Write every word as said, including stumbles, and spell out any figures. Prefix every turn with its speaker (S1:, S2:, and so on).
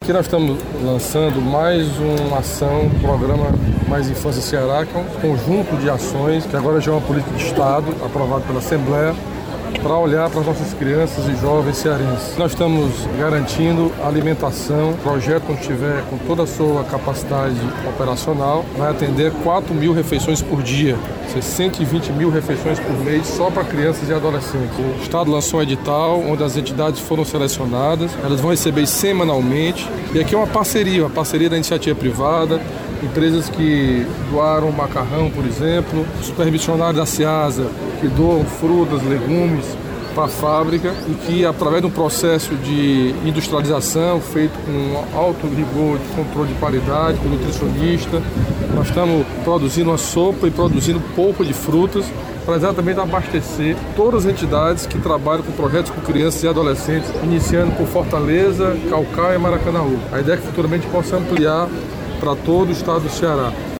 S1: Aqui nós estamos lançando mais uma ação, um programa Mais Infância Ceará, que é um conjunto de ações que agora já é uma política de Estado, aprovada pela Assembleia, para olhar para as nossas crianças e jovens cearenses. Nós estamos garantindo alimentação. O projeto, quando estiver com toda a sua capacidade operacional, vai atender quatro mil refeições por dia, cento e vinte mil refeições por mês só para crianças e adolescentes. O Estado lançou um edital onde as entidades foram selecionadas, elas vão receber semanalmente. E aqui é uma parceria, uma parceria da iniciativa privada, empresas que doaram macarrão, por exemplo, supermissionários da Ceasa, que doam frutas, legumes para a fábrica e que, através de um processo de industrialização feito com alto rigor de controle de qualidade, com nutricionista, nós estamos produzindo uma sopa e produzindo polpa de frutas para exatamente abastecer todas as entidades que trabalham com projetos com crianças e adolescentes, iniciando por Fortaleza, Caucaia e Maracanaú. A ideia é que futuramente possa ampliar para todo o estado do Ceará.